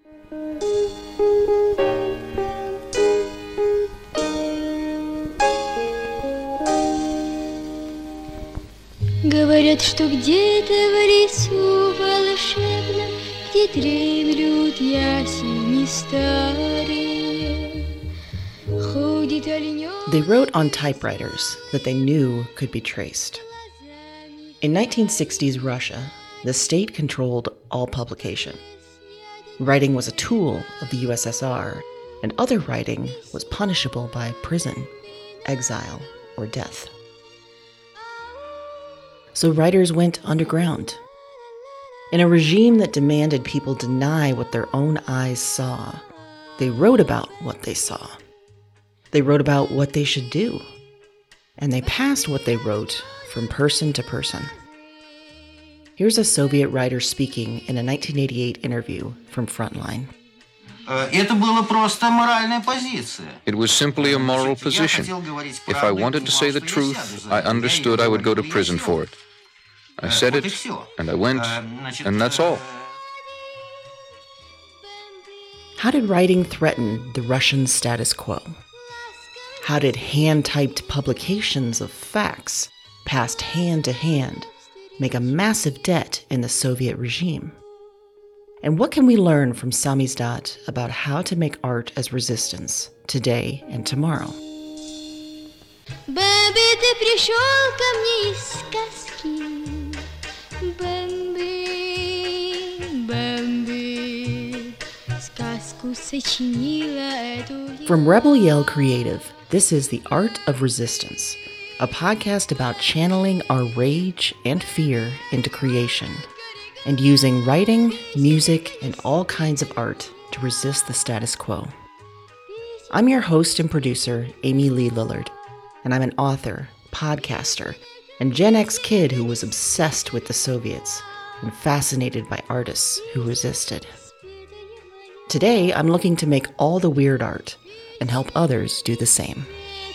Говорят, что где-то в лесу волшебном, где дремлют ясени старые, ходит оленёк. They wrote on typewriters that they knew could be traced. In 1960s Russia, the state controlled all publication. Writing was a tool of the USSR, and other writing was punishable by prison, exile, or death. So writers went underground. In a regime that demanded people deny what their own eyes saw, they wrote about what they saw. They wrote about what they should do. And they passed what they wrote from person to person. Here's a Soviet writer speaking in a 1988 interview from Frontline. It was simply a moral position. If I wanted to say the truth, I understood I would go to prison for it. I said it, and I went, and that's all. How did writing threaten the Russian status quo? How did hand-typed publications of facts, passed hand to hand, make a massive dent in the Soviet regime? And what can we learn from Samizdat about how to make art as resistance today and tomorrow? Бэмби, ты пришел ко мне из сказки. Бэмби, Бэмби, сказку сочинила эту. From Rebel Yell Creative, this is The Art of Resistance, a podcast about channeling our rage and fear into creation, and using writing, music, and all kinds of art to resist the status quo. I'm your host and producer, Amy Lee Lillard, and I'm an author, podcaster, and Gen X kid who was obsessed with the Soviets and fascinated by artists who resisted. Today, I'm looking to make all the weird art and help others do the same.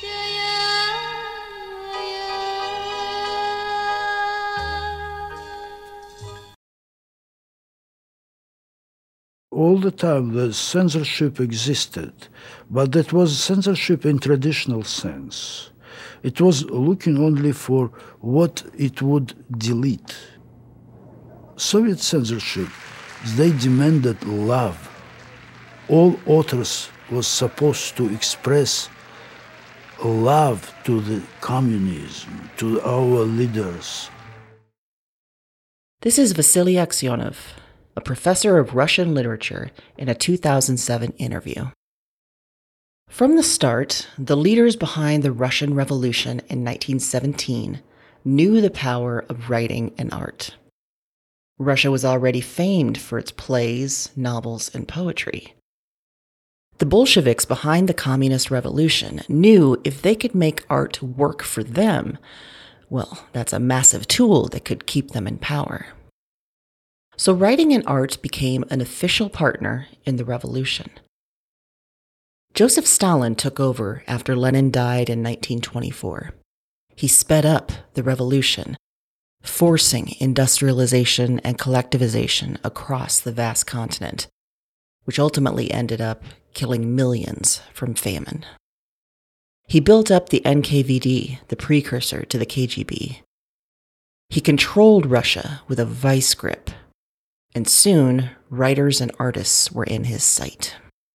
All the time the censorship existed, but that was censorship in traditional sense. It was looking only for what it would delete. Soviet censorship, they demanded love. All authors was supposed to express love to the communism, to our leaders. This is Vasily Aksyonov, a professor of Russian literature, in a 2007 interview. From the start, the leaders behind the Russian Revolution in 1917 knew the power of writing and art. Russia was already famed for its plays, novels, and poetry. The Bolsheviks behind the Communist Revolution knew if they could make art work for them, well, that's a massive tool that could keep them in power. So writing and art became an official partner in the revolution. Joseph Stalin took over after Lenin died in 1924. He sped up the revolution, forcing industrialization and collectivization across the vast continent, which ultimately ended up killing millions from famine. He built up the NKVD, the precursor to the KGB. He controlled Russia with a vice grip, and soon writers and artists were in his sight.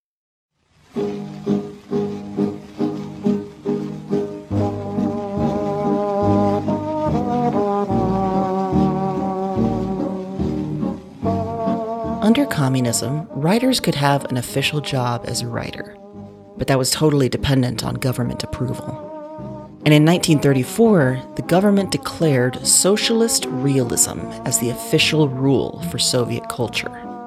Under communism, writers could have an official job as a writer, but that was totally dependent on government approval. And in 1934, the government declared socialist realism as the official rule for Soviet culture.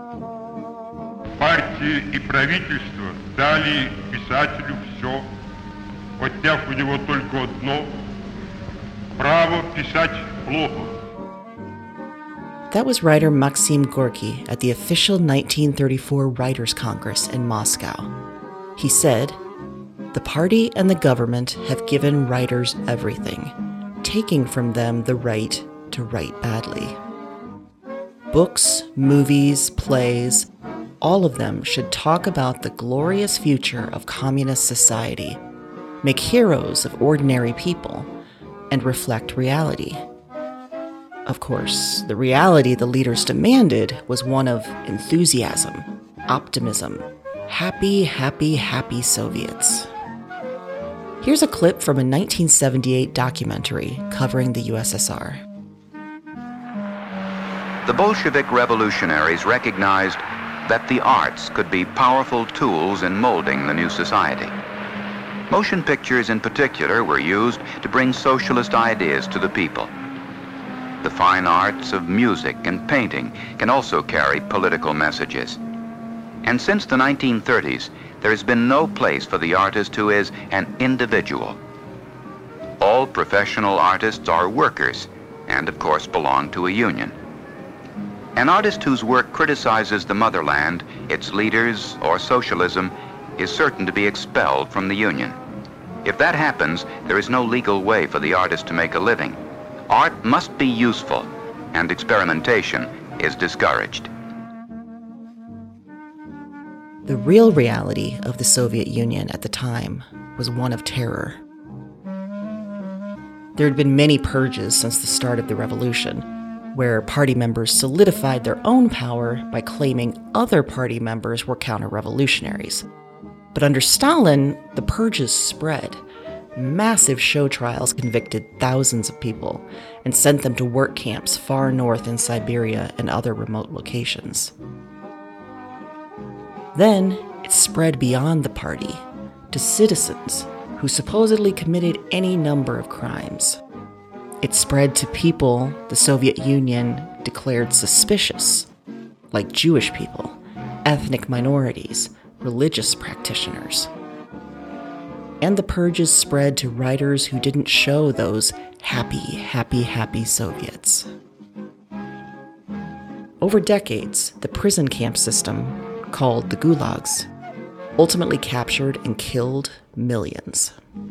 Партии и правительство дали писателю все, отняв у него только одно – право писать плохо. That was writer Maxim Gorky at the official 1934 Writers' Congress in Moscow. He said, "The party and the government have given writers everything, taking from them the right to write badly. Books, movies, plays, all of them should talk about the glorious future of communist society, make heroes of ordinary people, and reflect reality. Of course, the reality the leaders demanded was one of enthusiasm, optimism, happy, happy, happy Soviets. Here's a clip from a 1978 documentary covering the USSR. The Bolshevik revolutionaries recognized that the arts could be powerful tools in molding the new society. Motion pictures in particular were used to bring socialist ideas to the people. The fine arts of music and painting can also carry political messages. And since the 1930s, there has been no place for the artist who is an individual. All professional artists are workers and, of course, belong to a union. An artist whose work criticizes the motherland, its leaders, or socialism is certain to be expelled from the union. If that happens, there is no legal way for the artist to make a living. Art must be useful, and experimentation is discouraged. The real reality of the Soviet Union at the time was one of terror. There had been many purges since the start of the revolution, where party members solidified their own power by claiming other party members were counter-revolutionaries. But under Stalin, the purges spread. Massive show trials convicted thousands of people and sent them to work camps far north in Siberia and other remote locations. Then it spread beyond the party to citizens who supposedly committed any number of crimes. It spread to people the Soviet Union declared suspicious, like Jewish people, ethnic minorities, religious practitioners. And the purges spread to writers who didn't show those happy, happy, happy Soviets. Over decades, the prison camp system, called the gulags, ultimately captured and killed millions.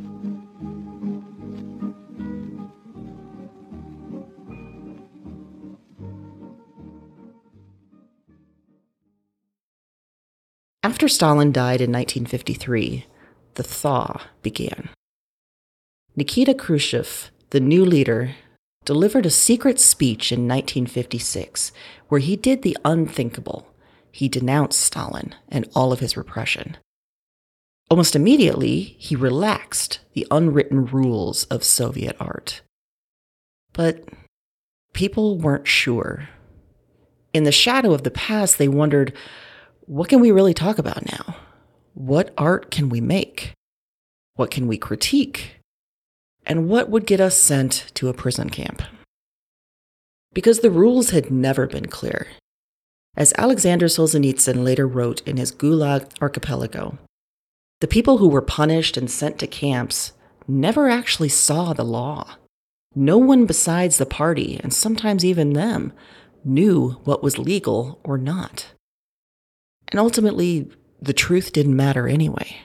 After Stalin died in 1953, the thaw began. Nikita Khrushchev, the new leader, delivered a secret speech in 1956 where he did the unthinkable. He denounced Stalin and all of his repression. Almost immediately, he relaxed the unwritten rules of Soviet art. But people weren't sure. In the shadow of the past, they wondered, what can we really talk about now? What art can we make? What can we critique? And what would get us sent to a prison camp? Because the rules had never been clear. As Alexander Solzhenitsyn later wrote in his Gulag Archipelago, the people who were punished and sent to camps never actually saw the law. No one besides the party, and sometimes even them, knew what was legal or not. And ultimately, the truth didn't matter anyway.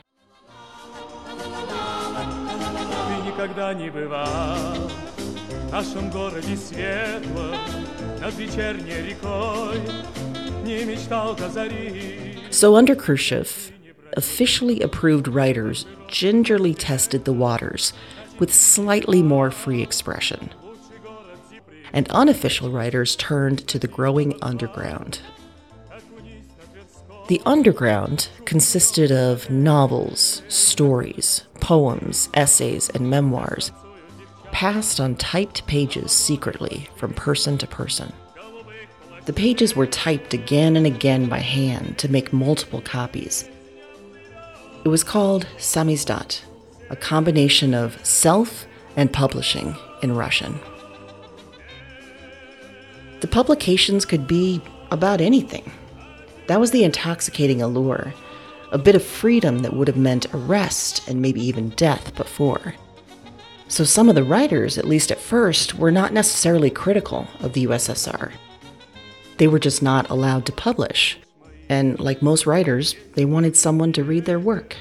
So under Khrushchev, officially approved writers gingerly tested the waters with slightly more free expression. And unofficial writers turned to the growing underground. The underground consisted of novels, stories, poems, essays, and memoirs, passed on typed pages secretly from person to person. The pages were typed again and again by hand to make multiple copies. It was called samizdat, a combination of self and publishing in Russian. The publications could be about anything. That was the intoxicating allure, a bit of freedom that would have meant arrest and maybe even death before. So some of the writers, at least at first, were not necessarily critical of the USSR. They were just not allowed to publish. And like most writers, they wanted someone to read their work.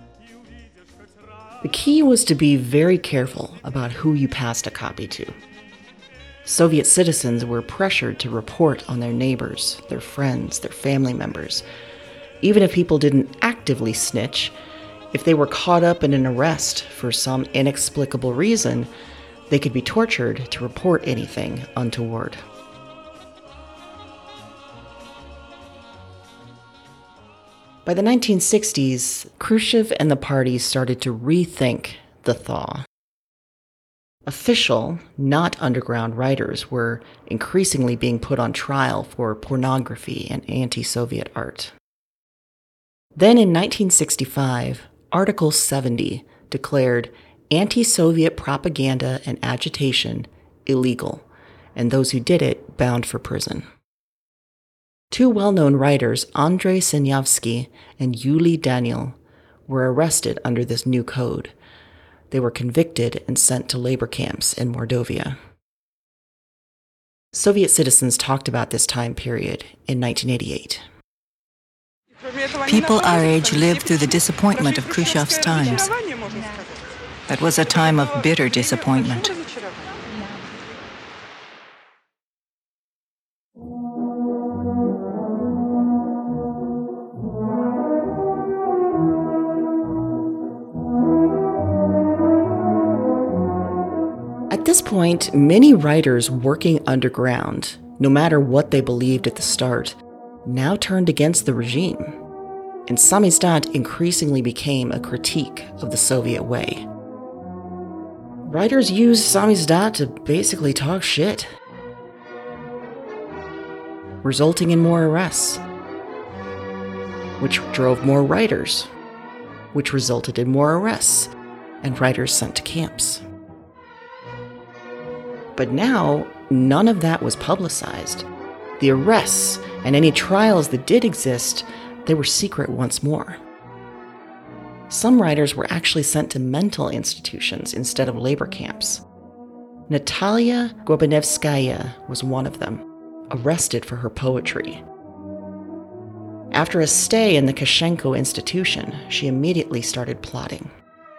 The key was to be very careful about who you passed a copy to. Soviet citizens were pressured to report on their neighbors, their friends, their family members, Even if people didn't actively snitch, if they were caught up in an arrest for some inexplicable reason, they could be tortured to report anything untoward. By the 1960s, Khrushchev and the party started to rethink the thaw. Official, not underground writers were increasingly being put on trial for pornography and anti-Soviet art. Then in 1965, Article 70 declared anti-Soviet propaganda and agitation illegal, and those who did it bound for prison. Two well-known writers, Andrei Sinyavsky and Yuli Daniel, were arrested under this new code. They were convicted and sent to labor camps in Mordovia. Soviet citizens talked about this time period in 1988. People our age lived through the disappointment of Khrushchev's times. That was a time of bitter disappointment. At this point, many writers working underground, no matter what they believed at the start, now turned against the regime, and Samizdat increasingly became a critique of the Soviet way. Writers used Samizdat to basically talk shit, resulting in more arrests, which drove more writers, which resulted in more arrests, and writers sent to camps. But now, none of that was publicized. The arrests and any trials that did exist, they were secret once more. Some writers were actually sent to mental institutions instead of labor camps. Natalia Gorbanevskaya was one of them, arrested for her poetry. After a stay in the Kashenko institution, she immediately started plotting.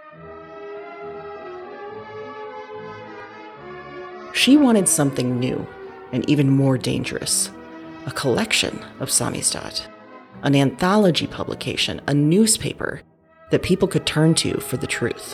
She wanted something new and even more dangerous, a collection of Samizdat, an anthology publication, a newspaper that people could turn to for the truth.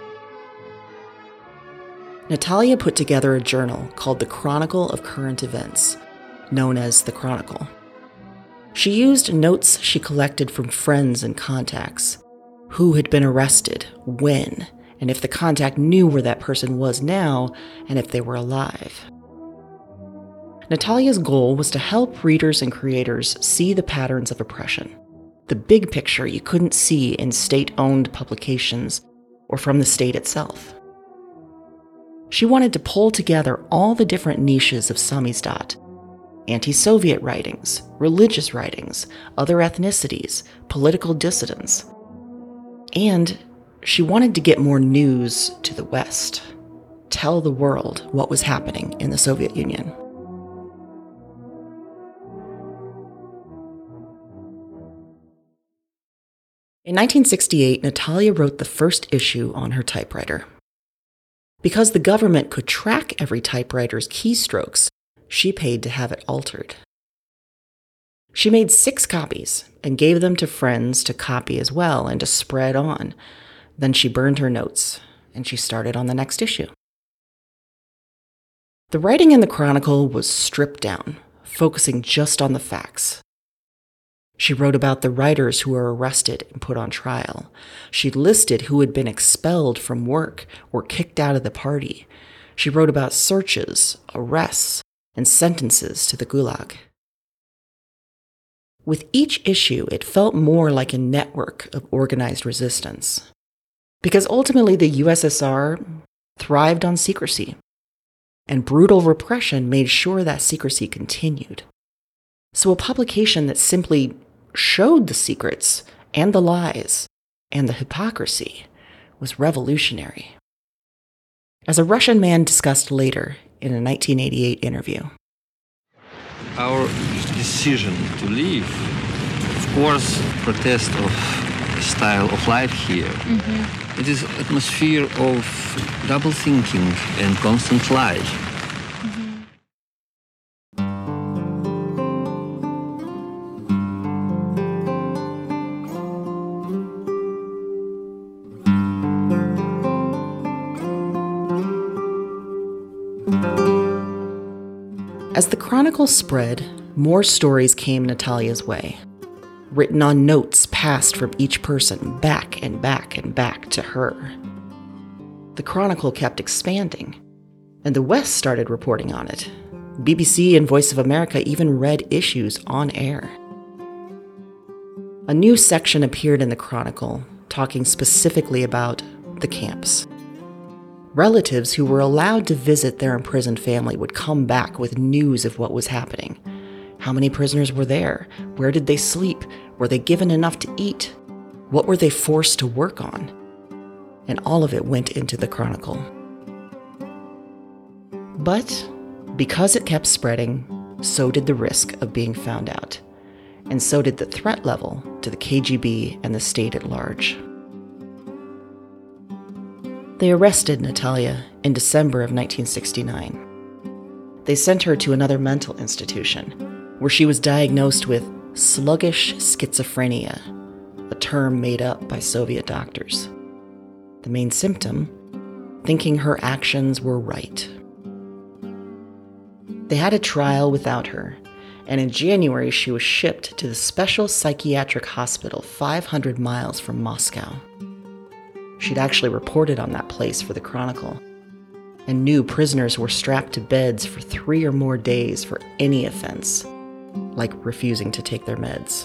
Natalia put together a journal called the Chronicle of Current Events, known as the Chronicle. She used notes she collected from friends and contacts, who had been arrested, when, and if the contact knew where that person was now, and if they were alive. Natalia's goal was to help readers and creators see the patterns of oppression, the big picture you couldn't see in state-owned publications or from the state itself. She wanted to pull together all the different niches of Samizdat: anti-Soviet writings, religious writings, other ethnicities, political dissidents. And she wanted to get more news to the West, tell the world what was happening in the Soviet Union. In 1968, Natalia wrote the first issue on her typewriter. Because the government could track every typewriter's keystrokes, she paid to have it altered. She made 6 copies and gave them to friends to copy as well and to spread on. Then she burned her notes, and she started on the next issue. The writing in the Chronicle was stripped down, focusing just on the facts. She wrote about the writers who were arrested and put on trial. She listed who had been expelled from work or kicked out of the party. She wrote about searches, arrests, and sentences to the Gulag. With each issue, it felt more like a network of organized resistance. Because ultimately the USSR thrived on secrecy, and brutal repression made sure that secrecy continued. So a publication that simply showed the secrets and the lies and the hypocrisy was revolutionary. As a Russian man discussed later in a 1988 interview. Our decision to leave, of course, protest of style of life here. Mm-hmm. It is atmosphere of double thinking and constant lies. As the Chronicle spread, more stories came Natalia's way, written on notes passed from each person back and back and back to her. The Chronicle kept expanding, and the West started reporting on it. BBC and Voice of America even read issues on air. A new section appeared in the Chronicle, talking specifically about the camps. Relatives who were allowed to visit their imprisoned family would come back with news of what was happening. How many prisoners were there? Where did they sleep? Were they given enough to eat? What were they forced to work on? And all of it went into the Chronicle. But because it kept spreading, so did the risk of being found out. And so did the threat level to the KGB and the state at large. They arrested Natalia in December of 1969. They sent her to another mental institution, where she was diagnosed with sluggish schizophrenia, a term made up by Soviet doctors. The main symptom, thinking her actions were right. They had a trial without her, and in January she was shipped to the special psychiatric hospital 500 miles from Moscow. She'd actually reported on that place for the Chronicle, and knew prisoners were strapped to beds for 3 or more days for any offense, like refusing to take their meds.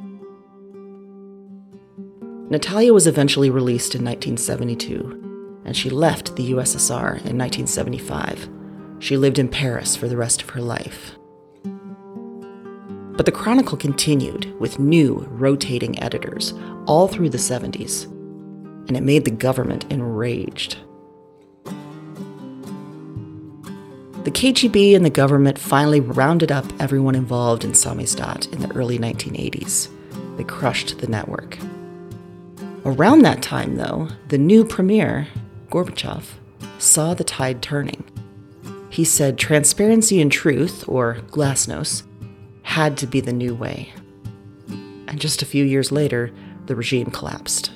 Natalia was eventually released in 1972, and she left the USSR in 1975. She lived in Paris for the rest of her life. But the Chronicle continued with new, rotating editors all through the 70s, and it made the government enraged. The KGB and the government finally rounded up everyone involved in Samizdat in the early 1980s. They crushed the network. Around that time, though, the new premier, Gorbachev, saw the tide turning. He said transparency and truth, or glasnost, had to be the new way. And just a few years later, the regime collapsed.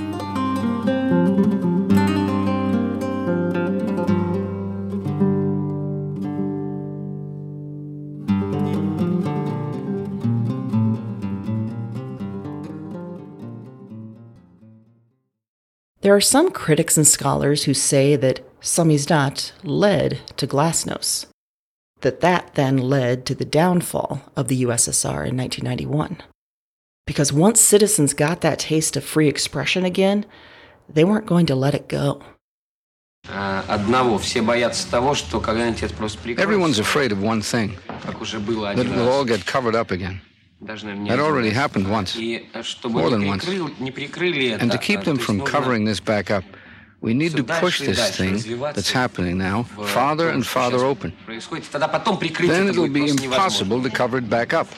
There are some critics and scholars who say that Samizdat led to glasnost, that then led to the downfall of the USSR in 1991. Because once citizens got that taste of free expression again, they weren't going to let it go. Everyone's afraid of one thing, that it will all get covered up again. That already happened once, more than once. And to keep them from covering this back up, we need to push this thing that's happening now farther and farther open. Then it'll be impossible to cover it back up.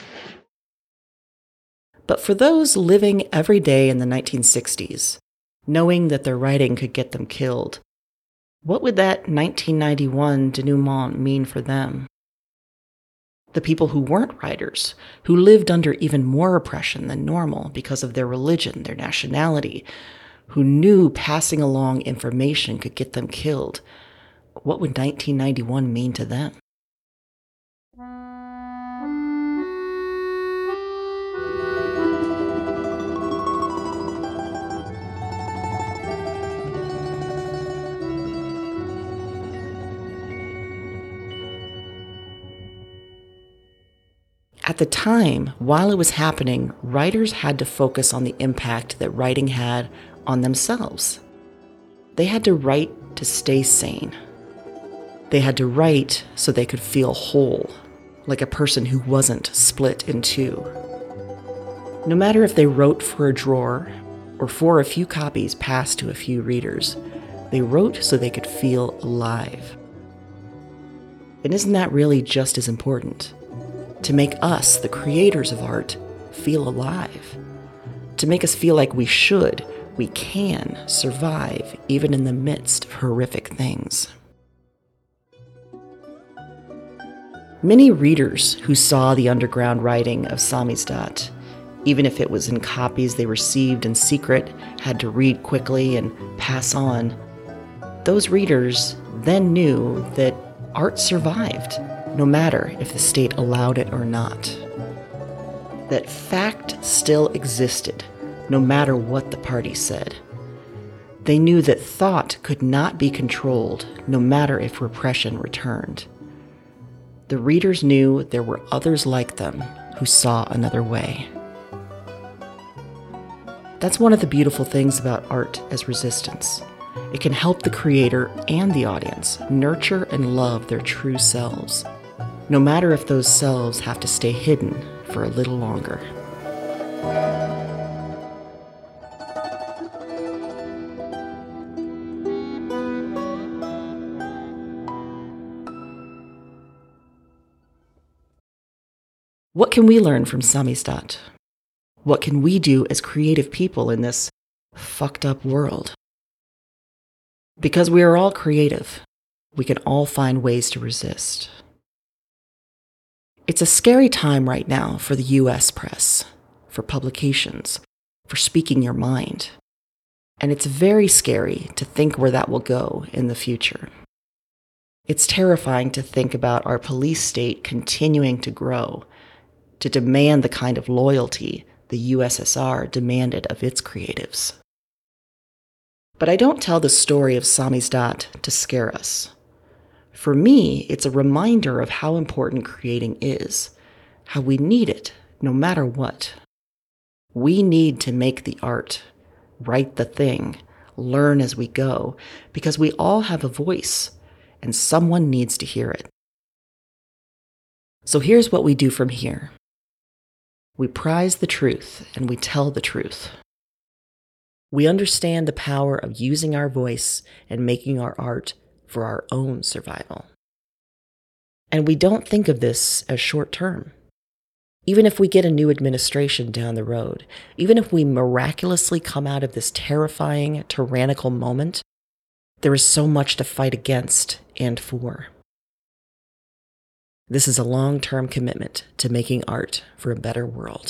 But for those living every day in the 1960s, knowing that their writing could get them killed, what would that 1991 denouement mean for them? The people who weren't writers, who lived under even more oppression than normal because of their religion, their nationality, who knew passing along information could get them killed, what would 1991 mean to them? At the time, while it was happening, writers had to focus on the impact that writing had on themselves. They had to write to stay sane. They had to write so they could feel whole, like a person who wasn't split in two. No matter if they wrote for a drawer or for a few copies passed to a few readers, they wrote so they could feel alive. And isn't that really just as important? To make us, the creators of art, feel alive. To make us feel like we can survive even in the midst of horrific things. Many readers who saw the underground writing of Samizdat, even if it was in copies they received in secret, had to read quickly and pass on, those readers then knew that art survived, no matter if the state allowed it or not. That fact still existed, no matter what the party said. They knew that thought could not be controlled, no matter if repression returned. The readers knew there were others like them who saw another way. That's one of the beautiful things about art as resistance. It can help the creator and the audience nurture and love their true selves, no matter if those selves have to stay hidden for a little longer. What can we learn from Samizdat? What can we do as creative people in this fucked up world? Because we are all creative, we can all find ways to resist. It's a scary time right now for the US press, for publications, for speaking your mind. And it's very scary to think where that will go in the future. It's terrifying to think about our police state continuing to grow, to demand the kind of loyalty the USSR demanded of its creatives. But I don't tell the story of Samizdat to scare us. For me, it's a reminder of how important creating is, how we need it no matter what. We need to make the art, write the thing, learn as we go, because we all have a voice, and someone needs to hear it. So here's what we do from here. We prize the truth and we tell the truth. We understand the power of using our voice and making our art for our own survival. And we don't think of this as short term. Even if we get a new administration down the road, even if we miraculously come out of this terrifying, tyrannical moment, there is so much to fight against and for. This is a long-term commitment to making art for a better world.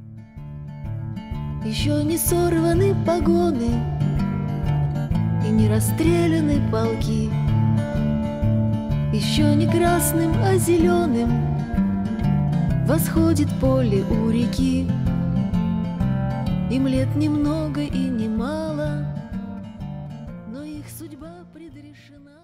Еще не сорваны погоны и не расстреляны полки. Еще не красным, а зеленым восходит поле у реки. Им лет немного и немало, но их судьба предрешена.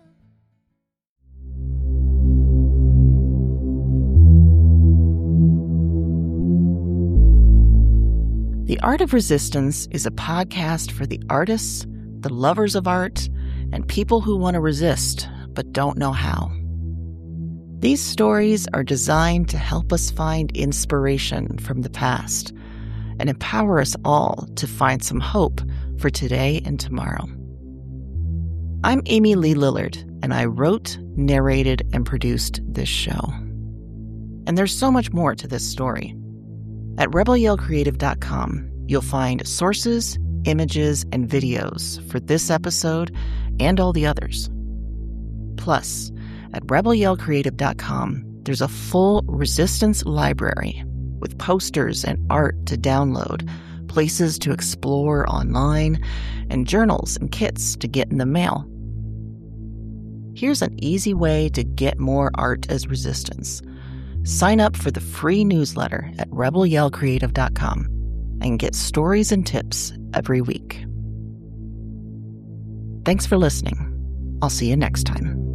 The Art of Resistance is a podcast for the artists, the lovers of art, and people who want to resist but don't know how. These stories are designed to help us find inspiration from the past and empower us all to find some hope for today and tomorrow. I'm Amy Lee Lillard, and I wrote, narrated, and produced this show. And there's so much more to this story. At RebelYellCreative.com, you'll find sources, images, and videos for this episode and all the others. Plus, at RebelYellCreative.com, there's a full resistance library with posters and art to download, places to explore online, and journals and kits to get in the mail. Here's an easy way to get more art as resistance. Sign up for the free newsletter at RebelYellCreative.com and get stories and tips every week. Thanks for listening. I'll see you next time.